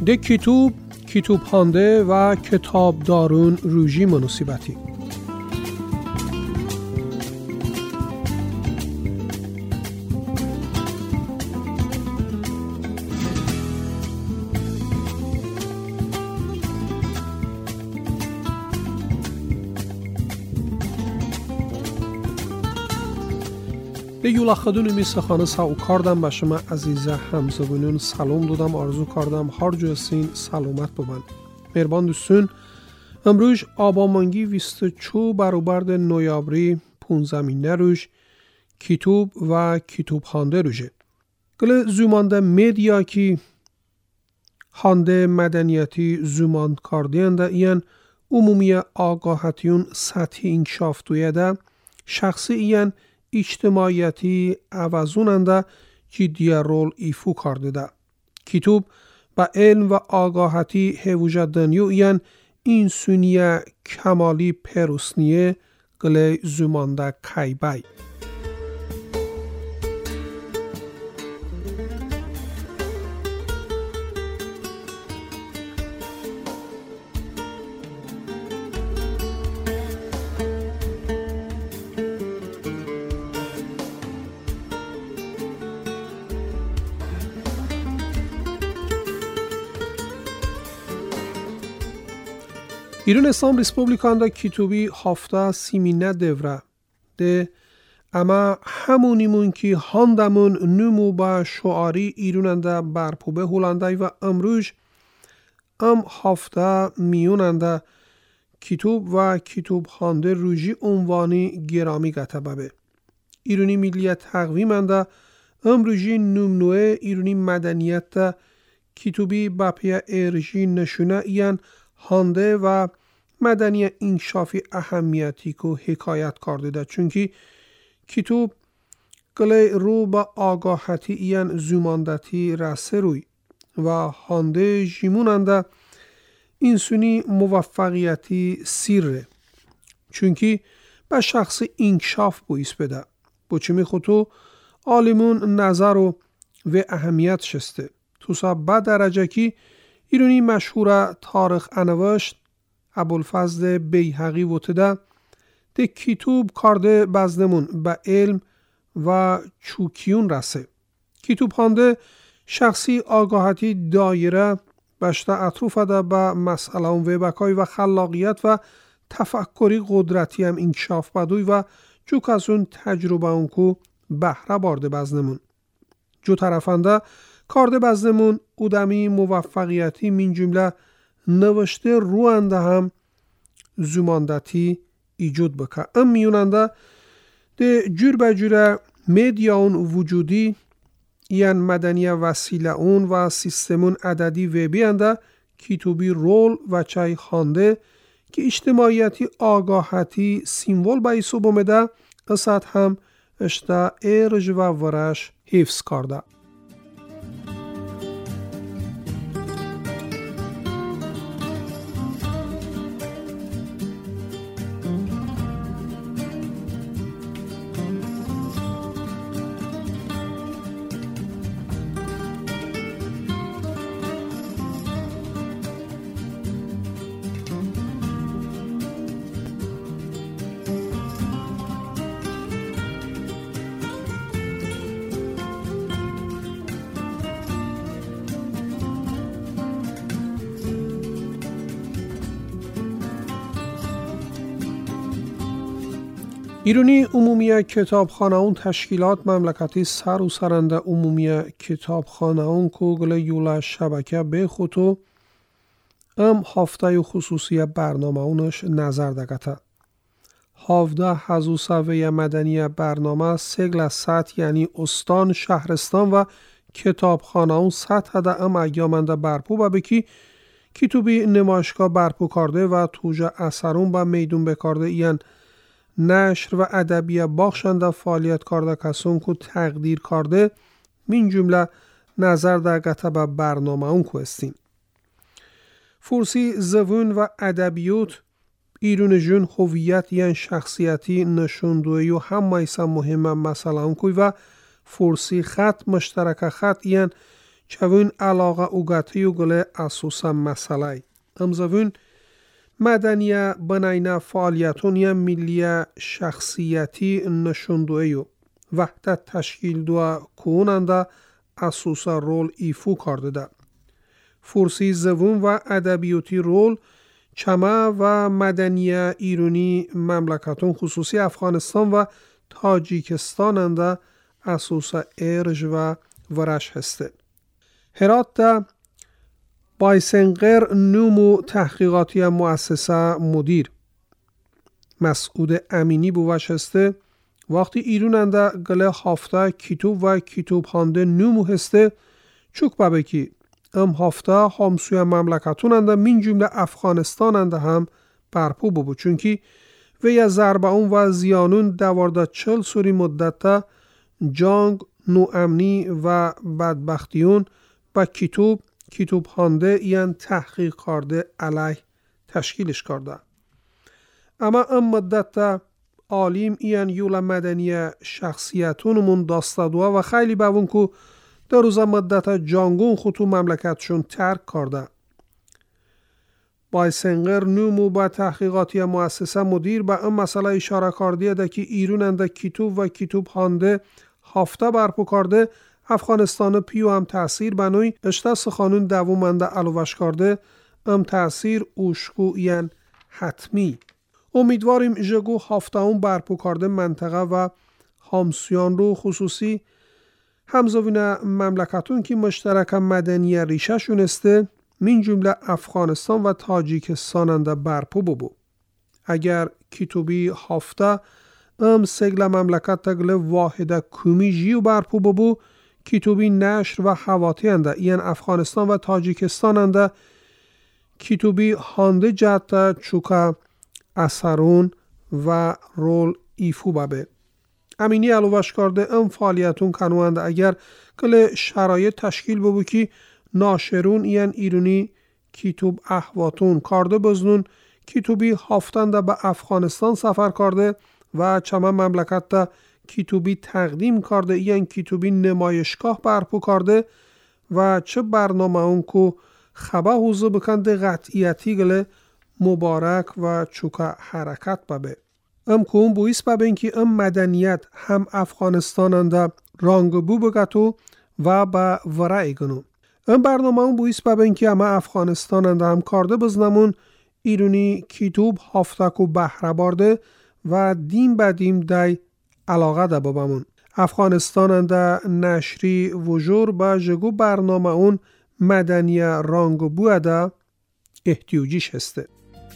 ده کتابخوانده و کتابدارون روژی مناسبتی. به یولا خدون میسخانه ساو کردم به شما عزیزه همزبونون سلام دادم، آرزو کردم هر جو سین سلامت ببن. مهربان دوستون، امروز آبامانگی 24 برابر نویابری 15 روز کتاب و کتابخوانده روزه. گل زمانده مدیا کی خانده مدنیتی زمان کردنده این عمومی آگاهتیون سطحی انکشاف دویده، شخصی این اجتماعیتی عوضوننده جدی رول ایفو کرده ده. کتاب با علم و آگاهتی هوجت دنیو این سونیه کمالی پروسنیه گله زمانده کایبای. ایران اسلام ریسپوبلیکاندا کتابی هفته سیمینه دوره ده اما همونیمون که هاندمون نمو با شعاری ایراننده برپوبه هولنده و امروز هفته میوننده کتاب و کتابخوانده روژی عنوانی گرامی گتبه. ایرانی ملیت تقویمنده امروزی نمنوه ایرانی مدنیت کتابی بپی ارژی نشونه این هانده و مدنی انکشافی اهمیتی که حکایت کرده ده، چونکه کتاب گله رو با آگاهتی این زماندتی رسه روی و هانده جیموننده اینسونی موفقیتی سیره، چونکه به شخص انکشاف بویس بده. بچمی خودتو عالمون نظر و اهمیت شسته. تو سبب درجه که ایرانی مشهور تاریخ انوشت ابوالفضل بیهقی وتده ده کتاب کرده بزدمون به علم و چوکیون رسه. کتاب خانده شخصی آگاهتی دایره بشته اطروف ده به مسئله و بکای و خلاقیت و تفکری قدرتی هم انکشاف بدوی و چوک از اون تجربه اونکو بهره بارده بزدمون. جو طرفنده کارده بزدمون اودمی موفقیتی من جمله نوشته روانده هم زماندتی ایجود بکه. میوننده ده جور بجوره میدیاون وجودی این مدنی وسیله اون و سیستمون عددی ویبی انده کتابی رول و چای خانده که اجتماعیتی آگاهتی سیمبول بایسو بومده اسد هم اشتا ارج و ورش حفظ کرده. ایرانی عمومی کتابخانه اون تشکیلات مملکتی سر و سرنده عمومی کتابخانه اون که گل یولا شبکه به خودو هفته خصوصی برنامه اونش نظر دگته. 17 حضوصوه مدنی برنامه سگل سطح یعنی استان، شهرستان و کتابخانه اون سطح ده ایامنده برپو و بکی کتابی نمایشگاه برپو کرده و توجه اثرون با میدون بکارده این نشر و ادبیه باخشنده فعالیت کرده کسون که تقدیر کرده من جمله نظر در گته به برنامه اون که استین. فرسی زبون و ادبیات ایرون جون هویت یعنی شخصیتی نشوندوی و هم میسا مهمه مثلا اون که و فرسی خط مشترک خط یعنی چوون علاقه اوگتی و گله اساسا مسئله. امزوون مدنیه بناینا فعالیتون یا ملی شخصیتی نشوندویو وحدت تشکیل دو کوننده اساسا رول ایفو کرده ده. فرسی زوون و ادبیوتی رول چمه و مدنیه ایرانی مملکتون خصوصی افغانستان و تاجیکستان انده اساسا ارج و ورش هسته. هرات ده بایسنقر نومو تحقیقاتی مؤسسه مدیر مسعود امینی بوش هسته. وقتی ایرون انده گله هفته کتوب و کتوب هانده نومو هسته چوک بابکی ام هفته همسوی مملکتون انده من جمله افغانستان انده هم برپو ببو چونکی وی از ضربهون و زیانون دوارده 40 سوری مدت جنگ نوامنی و بدبختیون با کتوب هانده این تحقیق کرده علیه تشکیلش کرده. اما ام مدت عالیم این یول مدنی شخصیتونمون داستادوه و خیلی بوون که در روز مدت جنگون خطو مملکتشون ترک کرده. بایسنقر نومو با تحقیقاتی مؤسسه مدیر با ام مسئله اشاره کرده ده که ایرون انده کتوب و کتوب هانده هفته برپو کرده افغانستان پیو هم تأثیر بنوی اشتا سخانون دوومنده علوش کرده ام تأثیر اوشکو این حتمی. امیدواریم جگو هفته هم برپو کرده منطقه و همسویان رو خصوصی همزوین مملکتون که مشترک مدنی ریشه شونسته من جمله افغانستان و تاجیکستان انده برپو ببو. اگر کتوبی هفته ام سگل مملکت تگل واحده کمی جیو برپو ببو کتوبی نشر و حواتی انده این افغانستان و تاجیکستان انده کتوبی هانده جهت چوکا اثرون و رول ایفو بابه. امینی علوش کرده ام فعالیتون کنوانده اگر کل شرایط تشکیل ببو که ناشرون این ایرونی کتوب احواتون کرده بزنون کتوبی هفتنده به افغانستان سفر کرده و چمه مملکت ده کتوبی تقدیم کرده این کتوبی نمایشگاه برپو کرده و چه برنامه اون که خبه حوزه بکنده قطعیتی گله مبارک و چوکا حرکت ببه. ام که اون بویس ببه اینکه ام مدنیت هم افغانستان انده رانگبو بگتو و با ورعی گنو. ام برنامه اون بویس ببه اینکه اما افغانستان انده هم کرده بزنمون ایرونی کتوب هفتکو بحره بارده و دیم بدیم دای علاقه ده بابمون. افغانستان انده نشری وجور با جگو برنامه اون مدنی رانگبو ده احتیوجیش هسته.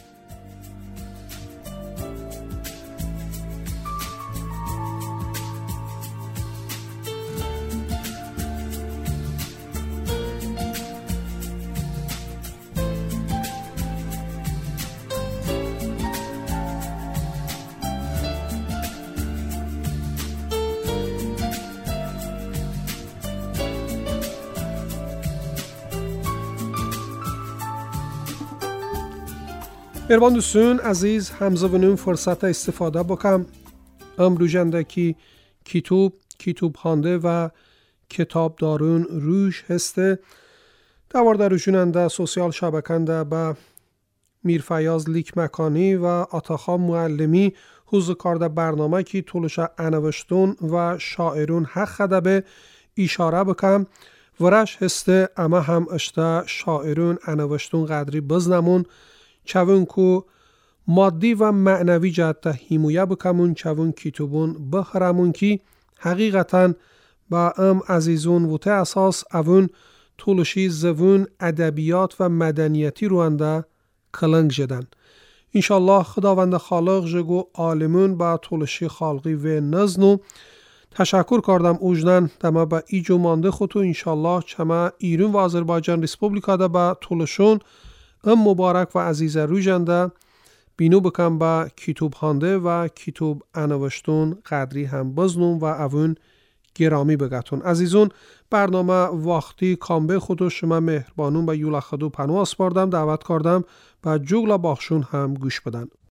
مهربان دوستان عزیز همزه فرصت استفاده بکم امرو جنده که کتوب هانده و کتاب دارون روش هسته دوارده روشوننده سوسیال شبکنده با میرفیاض لیک مکانی و آتاخان معلمی حوز کارده برنامه که طولش انوشتون و شاعرون حق خده به اشاره بکم ورش هسته اما هم اشته شاعرون انوشتون قدری بزنمون چون که مادی و معنوی جهت حمایه بکمون چون کتابون بخرمون که حقیقتا با ام عزیزون وته اساس اون طولشی زون ادبیات و مدنیتی رو انده کلنگ جدن. انشالله خداوند خالق جگو عالمون با طولشی خالقی و نزنو تشکر کردم اوجدن دما با ایجو مانده خودتو انشالله چما ایران و آذربایجان ریسپوبلیکا ده با طولشون ام مبارک و عزیز روی جنده بینو بکن با کتوب هانده و کتوب انوشتون قدری هم بزنون و اون گرامی بگتون. عزیزون برنامه وقتی کامبه خودو شما مهربانون با یولا خدو پنو اسپاردم دعوت کردم و جوگلا باخشون هم گوش بدن.